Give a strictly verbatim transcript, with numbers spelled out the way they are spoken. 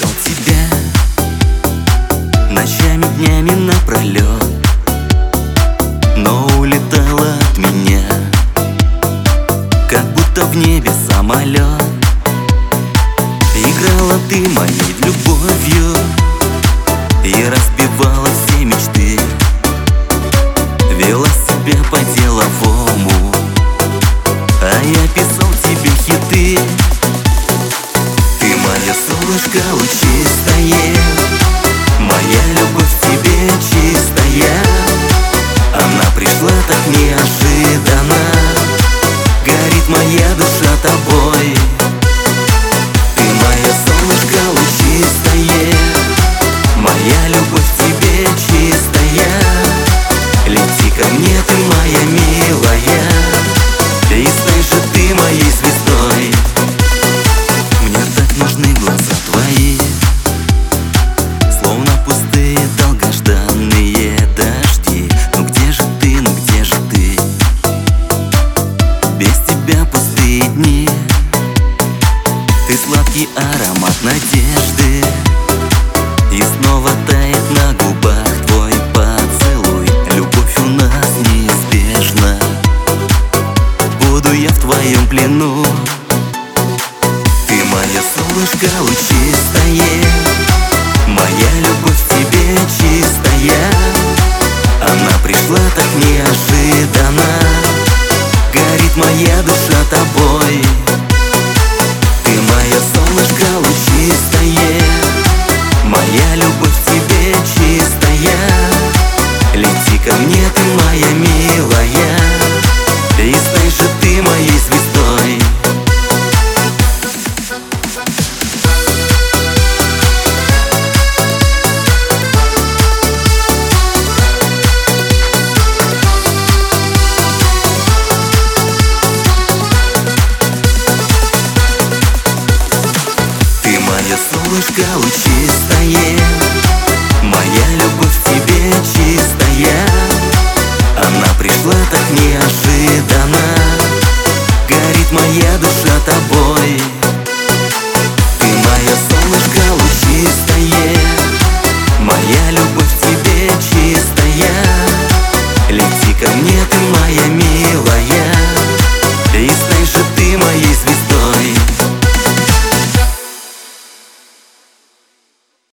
искал тебя ночами, днями напролет, но улетала от меня, как будто в небе самолет. Играла ты моей любовью и разбивала все мечты, вела себя по-деловому, а я писал тебе хиты. Ты моя солнышко лучистое, моя любовь к тебе чистая. Она пришла так неожиданно, горит моя душа тобой. Ты моя солнышко лучистое, моя любовь к тебе чистая. Лети ко мне, ты моя милая, и стань же ты моей звездой. Мне так нужны глаза твои, словно пустые долгожданные дожди. Ну где же ты, ну где же ты? Без тебя пустые дни. Ты сладкий аромат надежды, и снова тает на губах твой поцелуй. Любовь у нас неизбежна, буду я в твоем плену. Ты моя солнышко лучистое, моя любовь к тебе чистая. Она пришла так неожиданно, горит моя душа тобой. Ты моя солнышко лучистое, моя любовь к тебе чистая. Лети ко мне, ты моя милая, и стань же ты моей звездой. Ты моя солнышко лучистое, моя любовь к тебе чистая. Она пришла так неожиданно, горит моя душа тобой. Ты моя солнышко лучистое,